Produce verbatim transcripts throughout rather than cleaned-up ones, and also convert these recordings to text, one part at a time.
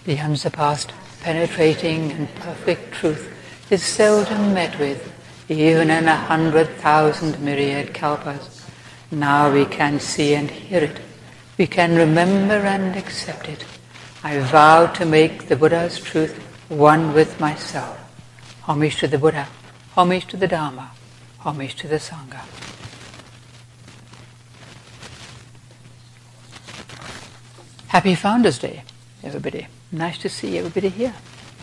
The unsurpassed, penetrating and perfect truth is seldom met with, even in a hundred thousand myriad kalpas. Now we can see and hear it. We can remember and accept it. I vow to make the Buddha's truth one with myself. Homage to the Buddha, homage to the Dharma, homage to the Sangha. Happy Founders Day, everybody. Nice to see everybody here.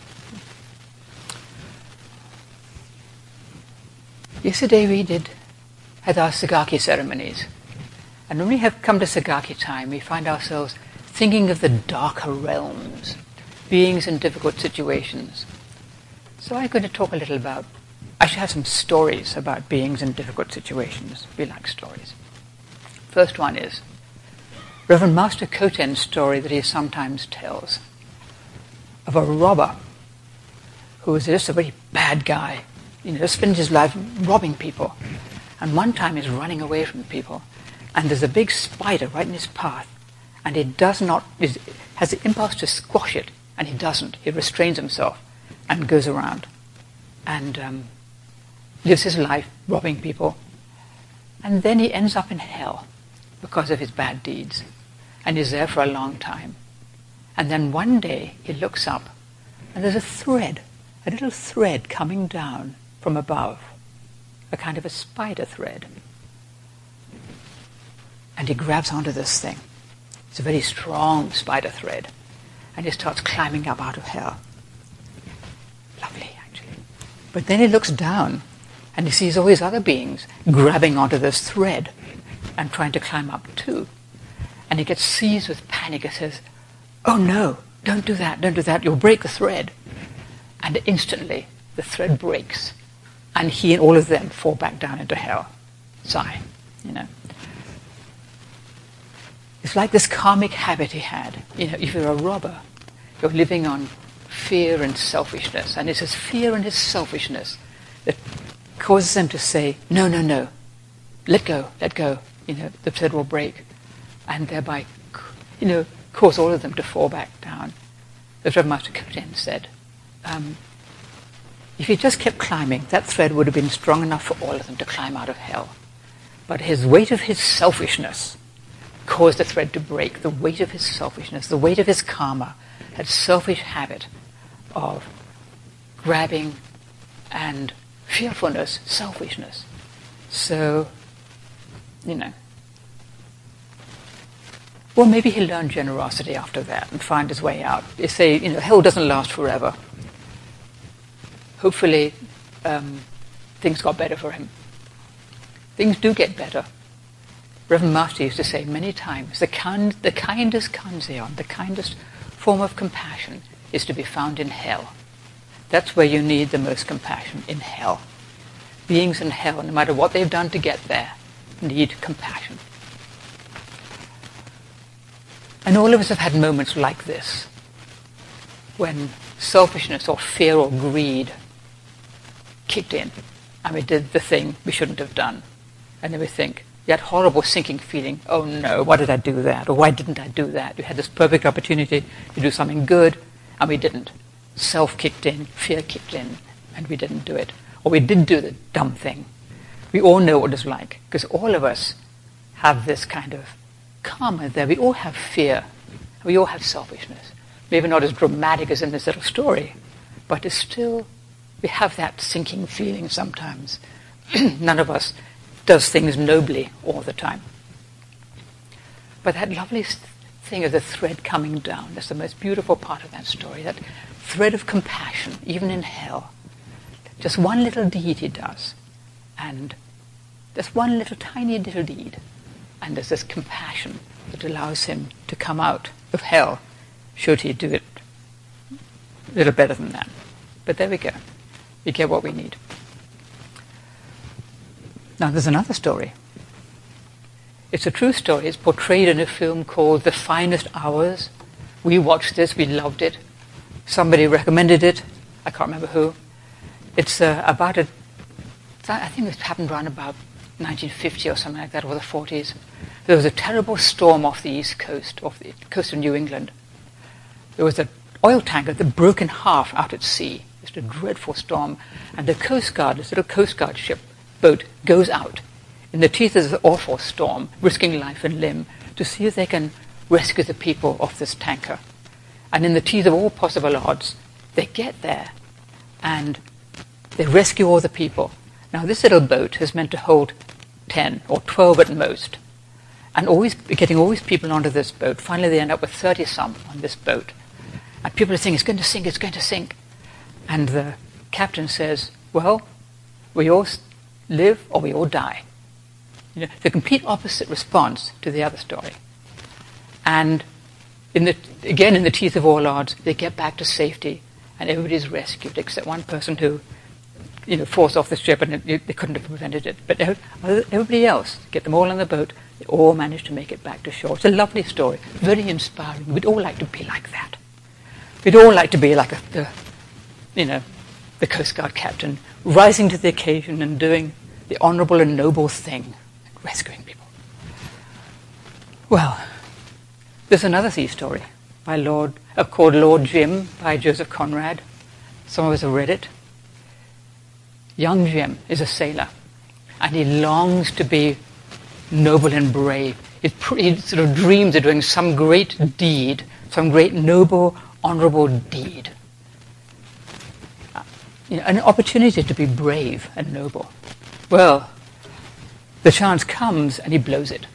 Yesterday we did had our Sagaki ceremonies. And when we have come to Sagaki time, we find ourselves thinking of the darker realms, beings in difficult situations. So I'm going to talk a little about, I should have some stories about beings in difficult situations. We like stories. First one is Reverend Master Koten's story that he sometimes tells of a robber who was just a very bad guy. You know, just spent his life robbing people. And one time he's running away from people, and there's a big spider right in his path, and he does not, is, has the impulse to squash it, and he doesn't. He restrains himself and goes around and um, lives his life robbing people. And then he ends up in hell because of his bad deeds, and he's there for a long time. And then one day he looks up, and there's a thread, a little thread coming down from above, a kind of a spider thread. And he grabs onto this thing. It's a very strong spider thread. And he starts climbing up out of hell. Lovely, actually. But then he looks down, and he sees all these other beings grabbing onto this thread and trying to climb up too. And he gets seized with panic and says, "Oh no, don't do that, don't do that, you'll break the thread." And instantly the thread breaks, and he and all of them fall back down into hell. Sigh, you know. It's like this karmic habit he had. You know, if you're a robber, you're living on fear and selfishness, and it's his fear and his selfishness that causes him to say, "No, no, no, let go, let go." You know, the thread will break, and thereby, you know, cause all of them to fall back down. As Reverend Master Koten said, um, if he just kept climbing, that thread would have been strong enough for all of them to climb out of hell. But his weight of his selfishness caused the thread to break. The weight of his selfishness, the weight of his karma, that selfish habit of grabbing and fearfulness, selfishness. So, you know. Well, maybe he learned generosity after that and find his way out. They say, you know, hell doesn't last forever. Hopefully, um, things got better for him. Things do get better. Reverend Master used to say many times, the, kind, the kindest kanzeon, the kindest form of compassion is to be found in hell. That's where you need the most compassion, in hell. Beings in hell, no matter what they've done to get there, need compassion. And all of us have had moments like this, when selfishness or fear or greed kicked in, and we did the thing we shouldn't have done. And then we think, that horrible sinking feeling, "Oh no, why did I do that? Or why didn't I do that?" We had this perfect opportunity to do something good, and we didn't. Self kicked in, fear kicked in, and we didn't do it. Or we did do the dumb thing. We all know what it's like, because all of us have this kind of karma there. We all have fear. We all have selfishness. Maybe not as dramatic as in this little story, but it's still, we have that sinking feeling sometimes. None of us does things nobly all the time. But that lovely thing of the thread coming down, that's the most beautiful part of that story, that thread of compassion, even in hell. Just one little deed he does, and just one little tiny little deed, and there's this compassion that allows him to come out of hell, should he do it a little better than that. But there we go. We get what we need. Now there's another story. It's a true story. It's portrayed in a film called The Finest Hours. We watched this. We loved it. Somebody recommended it. I can't remember who. It's uh, about a, I think it happened around about nineteen fifty or something like that, or the forties. There was a terrible storm off the east coast, off the coast of New England. There was a oil tanker that broke in half out at sea. Just a dreadful storm. And the Coast Guard, this little Coast Guard ship, boat, goes out in the teeth of the awful storm, risking life and limb, to see if they can rescue the people off this tanker. And in the teeth of all possible odds, they get there and they rescue all the people. Now, this little boat is meant to hold ten or twelve at most. And always getting all these people onto this boat. Finally, they end up with thirty-some on this boat. And people are saying, it's going to sink, it's going to sink. And the captain says, well, we all live or we all die. You know, the complete opposite response to the other story. And in the, again, in the teeth of all odds, they get back to safety, and everybody's rescued except one person who, you know, falls off the ship, and it, they couldn't have prevented it. But everybody else, get them all on the boat, they all manage to make it back to shore. It's a lovely story, very inspiring. We'd all like to be like that. We'd all like to be like a, the, you know, the Coast Guard captain, rising to the occasion and doing the honourable and noble thing, rescuing people. Well, there's another sea story by Lord, uh, called Lord Jim by Joseph Conrad. Some of us have read it. Young Jim is a sailor, and he longs to be noble and brave. He, he sort of dreams of doing some great deed, some great noble, honourable deed. Uh, you know, an opportunity to be brave and noble. Well, the chance comes and he blows it.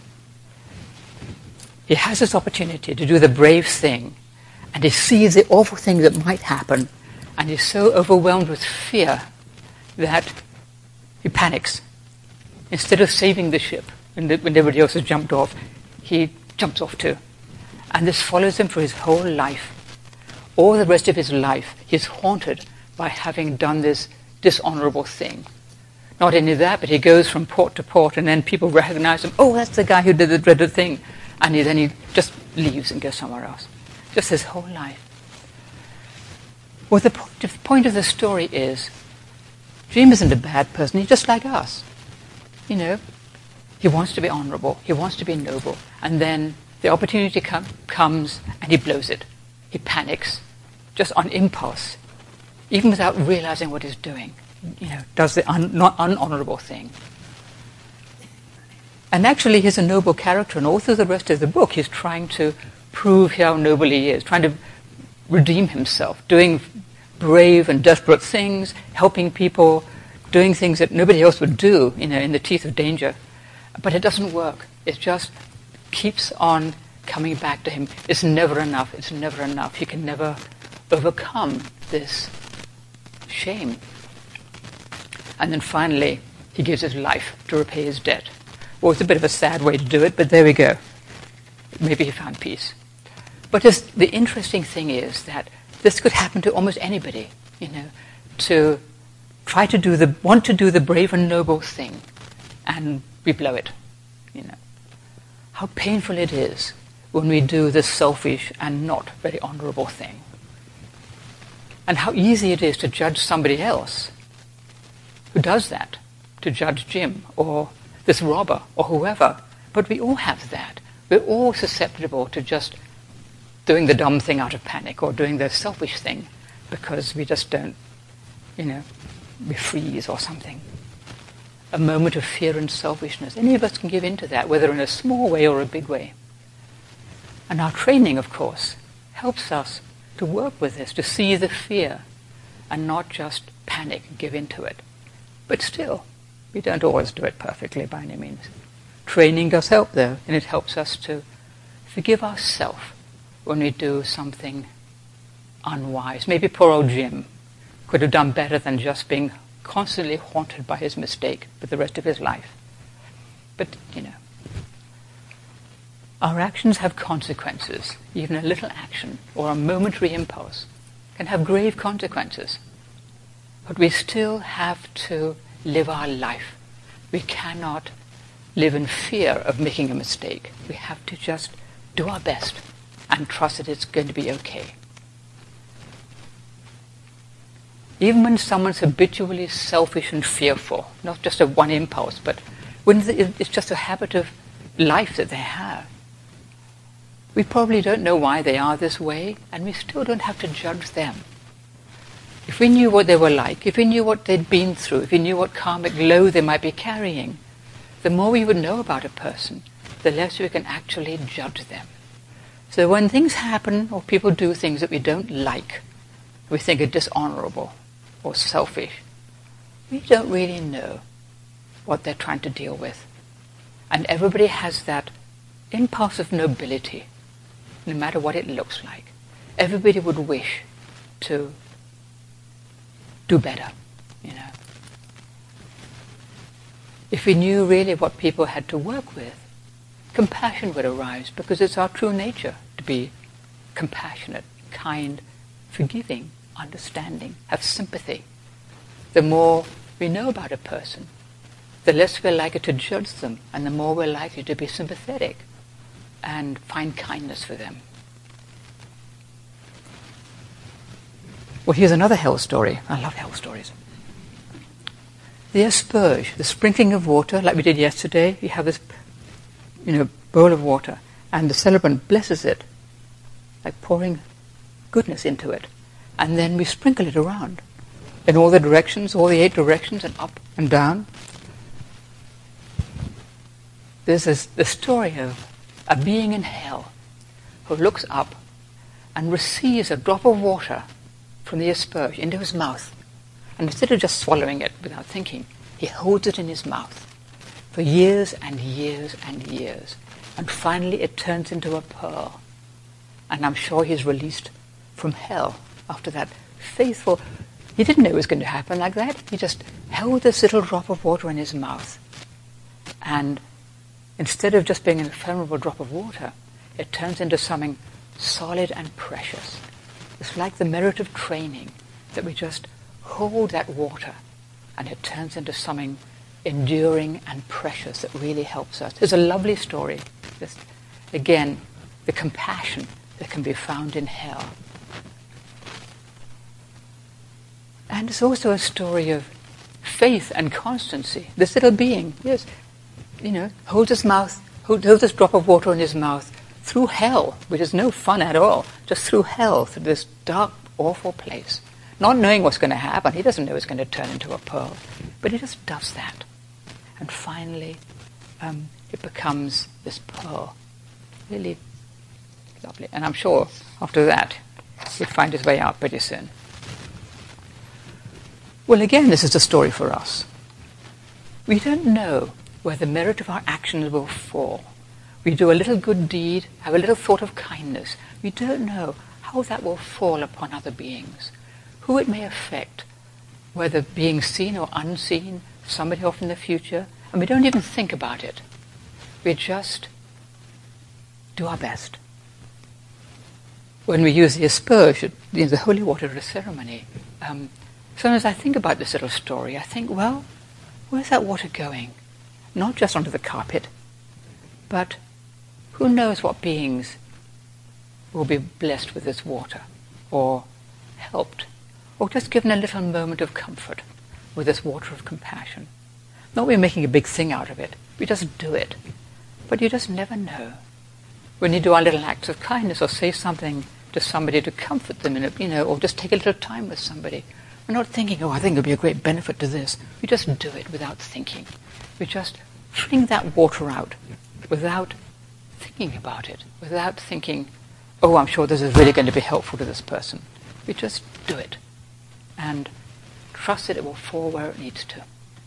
He has this opportunity to do the brave thing, and he sees the awful thing that might happen, and he's so overwhelmed with fear that he panics. Instead of saving the ship when, the, when everybody else has jumped off, he jumps off too. And this follows him for his whole life. All the rest of his life, he's haunted by having done this dishonorable thing. Not only that, but he goes from port to port, and then people recognize him. Oh, that's the guy who did the dreaded thing. And he, then he just leaves and goes somewhere else. Just his whole life. Well, the point, the point of the story is, Jim isn't a bad person. He's just like us. You know, he wants to be honorable. He wants to be noble. And then the opportunity com- comes and he blows it. He panics, just on impulse, even without realizing what he's doing. You know, does the un- not unhonorable thing. And actually, he's a noble character, and all through the rest of the book, he's trying to prove how noble he is, trying to redeem himself, doing brave and desperate things, helping people, doing things that nobody else would do, you know, in the teeth of danger. But it doesn't work. It just keeps on coming back to him. It's never enough. It's never enough. He can never overcome this shame. And then finally, he gives his life to repay his debt. Well, it's a bit of a sad way to do it, but there we go. Maybe he found peace. But just the interesting thing is that this could happen to almost anybody, you know, to try to do the, want to do the brave and noble thing, and we blow it, you know. How painful it is when we do this selfish and not very honorable thing. And how easy it is to judge somebody else who does that, to judge Jim or this robber or whoever. But we all have that. We're all susceptible to just doing the dumb thing out of panic or doing the selfish thing because we just don't, you know, we freeze or something. A moment of fear and selfishness. Any of us can give in to that, whether in a small way or a big way. And our training, of course, helps us to work with this, to see the fear and not just panic and give in to it. But still, we don't always do it perfectly by any means. Training does help, though, and it helps us to forgive ourselves when we do something unwise. Maybe poor old Jim could have done better than just being constantly haunted by his mistake for the rest of his life. But, you know, our actions have consequences. Even a little action or a momentary impulse can have grave consequences. But we still have to live our life. We cannot live in fear of making a mistake. We have to just do our best and trust that it's going to be okay. Even when someone's habitually selfish and fearful, not just a one impulse, but when it's just a habit of life that they have, We probably don't know why they are this way, and we still don't have to judge them. If we knew what they were like, if we knew what they'd been through, if we knew what karmic load they might be carrying, the more we would know about a person, the less we can actually judge them. So when things happen or people do things that we don't like, we think are dishonorable or selfish, we don't really know what they're trying to deal with. And everybody has that impulse of nobility, no matter what it looks like. Everybody would wish to do better, you know. If we knew really what people had to work with, compassion would arise, because it's our true nature to be compassionate, kind, forgiving, understanding, have sympathy. The more we know about a person, the less we're likely to judge them, and the more we're likely to be sympathetic and find kindness for them. Well, here's another hell story. I love hell stories. The asperge, the sprinkling of water, like we did yesterday. You have this, you know, bowl of water, and the celebrant blesses it, like pouring goodness into it. And then we sprinkle it around in all the directions, all the eight directions, and up and down. This is the story of a being in hell who looks up and receives a drop of water from the asperge into his mouth. And instead of just swallowing it without thinking, he holds it in his mouth for years and years and years. And finally it turns into a pearl. And I'm sure he's released from hell after that faithful... He didn't know it was going to happen like that. He just held this little drop of water in his mouth. And instead of just being an ephemeral drop of water, it turns into something solid and precious. It's like the merit of training, that we just hold that water and it turns into something enduring and precious that really helps us. It's a lovely story. Just, again, the compassion that can be found in hell. And it's also a story of faith and constancy. This little being, yes, you know, holds his mouth, holds this drop of water in his mouth through hell, which is no fun at all, just through hell, through this dark, awful place. Not knowing what's going to happen. He doesn't know it's going to turn into a pearl. But he just does that. And finally, um, it becomes this pearl. Really lovely. And I'm sure after that, he'd find his way out pretty soon. Well, again, this is a story for us. We don't know where the merit of our actions will fall. We do a little good deed, have a little thought of kindness. We don't know how that will fall upon other beings, who it may affect, whether being seen or unseen, somebody off in the future, and we don't even think about it. We just do our best. When we use the asperge, you know, the holy water at a ceremony, um, sometimes I think about this little story. I think, well, where's that water going? Not just onto the carpet, but who knows what beings will be blessed with this water, or helped, or just given a little moment of comfort with this water of compassion. Not we're making a big thing out of it. We just do it. But you just never know. When you do our little acts of kindness or say something to somebody to comfort them, in a, you know, or just take a little time with somebody, we're not thinking, oh, I think it would be a great benefit to this. We just do it without thinking. We just fling that water out without thinking about it, without thinking, oh, I'm sure this is really going to be helpful to this person. We just do it and trust that it will fall where it needs to.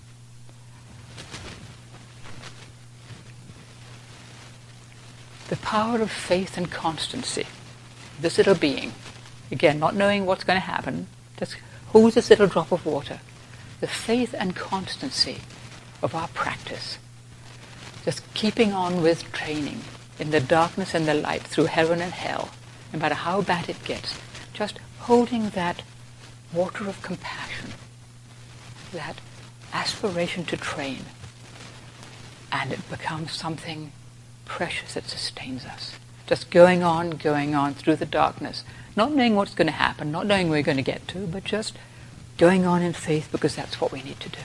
The power of faith and constancy. This little being, again, not knowing what's going to happen, just holds this little drop of water. The faith and constancy of our practice. Just keeping on with training in the darkness and the light, through heaven and hell, no matter how bad it gets. Just holding that water of compassion, that aspiration to train, and it becomes something precious that sustains us. Just going on, going on through the darkness, not knowing what's going to happen, not knowing where we're going to get to, but just going on in faith because that's what we need to do.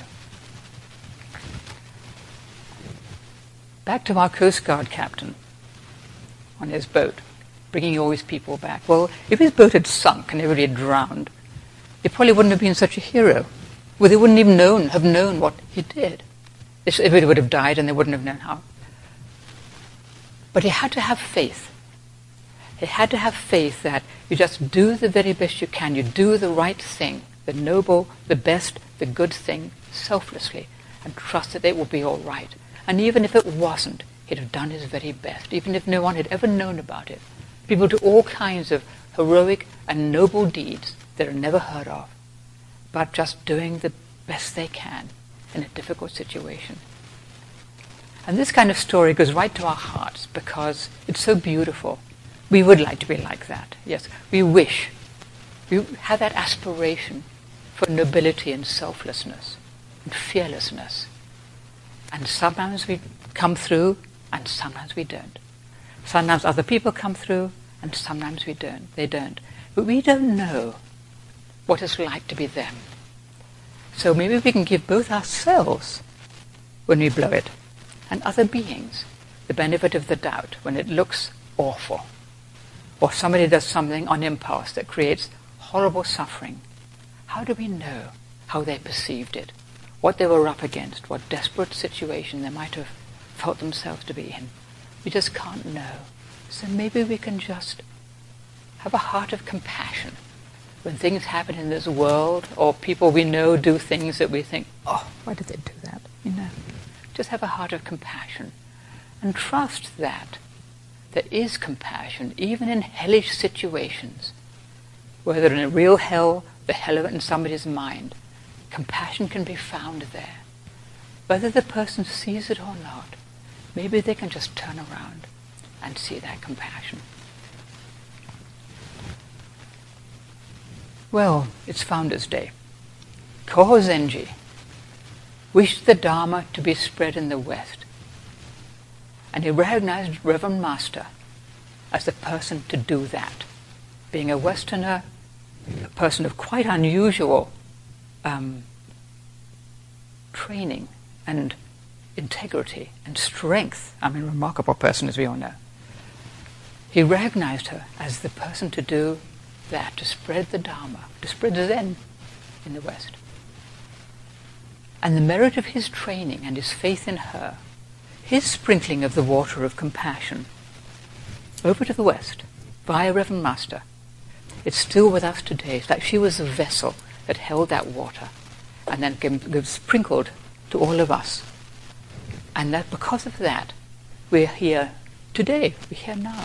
Back to our Coast Guard captain on his boat. bringing all these people back. Well, if his boat had sunk and everybody had drowned, he probably wouldn't have been such a hero. Well, they wouldn't even known, have known what he did. Everybody would have died and they wouldn't have known how. But he had to have faith. He had to have faith that you just do the very best you can. You do the right thing, the noble, the best, the good thing, selflessly, and trust that it will be all right. And even if it wasn't, he'd have done his very best, even if no one had ever known about it. People do all kinds of heroic and noble deeds that are never heard of, but just doing the best they can in a difficult situation. And this kind of story goes right to our hearts because it's so beautiful. We would like to be like that. Yes, we wish. We have that aspiration for nobility and selflessness and fearlessness. And sometimes we come through and sometimes we don't. Sometimes other people come through and sometimes we don't. They don't. But we don't know what it's like to be them. So maybe we can give both ourselves, when we blow it, and other beings the benefit of the doubt when it looks awful. Or somebody does something on impulse that creates horrible suffering. How do we know how they perceived it? What they were up against? What desperate situation they might have felt themselves to be in? We just can't know. So maybe we can just have a heart of compassion when things happen in this world, or people we know do things that we think, oh, why did they do that? You know, just have a heart of compassion and trust that there is compassion even in hellish situations, whether in a real hell, the hell of it in somebody's mind. Compassion can be found there. Whether the person sees it or not, maybe they can just turn around and see that compassion. Well, it's Founders' Day. Kōhō Zenji wished the Dharma to be spread in the West, and he recognized Reverend Master as the person to do that. Being a Westerner, a person of quite unusual um, training and integrity and strength, I mean, a remarkable person, as we all know. He recognized her as the person to do that, to spread the Dharma, to spread Zen in the West. And the merit of his training and his faith in her, his sprinkling of the water of compassion over to the West via Reverend Master, it's still with us today. It's like she was the vessel that held that water and then gave sprinkled to all of us. And that because of that, we're here today, we're here now.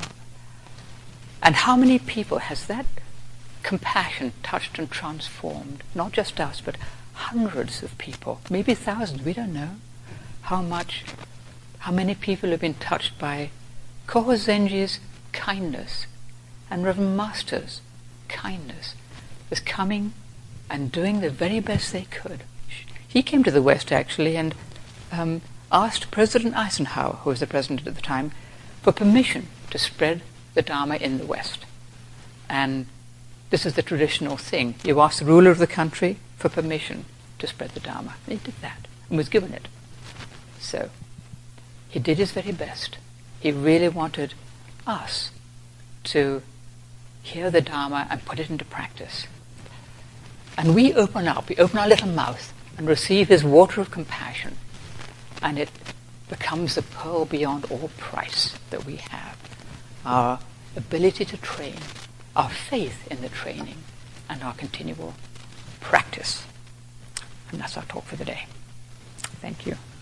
And how many people has that compassion touched and transformed? Not just us, but hundreds of people, maybe thousands, we don't know how much, how many people have been touched by Kōhō Zenji's kindness and Reverend Master's kindness, was coming and doing the very best they could. He came to the West actually and um, asked President Eisenhower, who was the president at the time, for permission to spread the Dharma in the West. And this is the traditional thing. You ask the ruler of the country for permission to spread the Dharma. And he did that and was given it. So he did his very best. He really wanted us to hear the Dharma and put it into practice. And we open up, we open our little mouth and receive his water of compassion, and it becomes the pearl beyond all price that we have. Our ability to train, our faith in the training, and our continual practice. And that's our talk for the day. Thank you.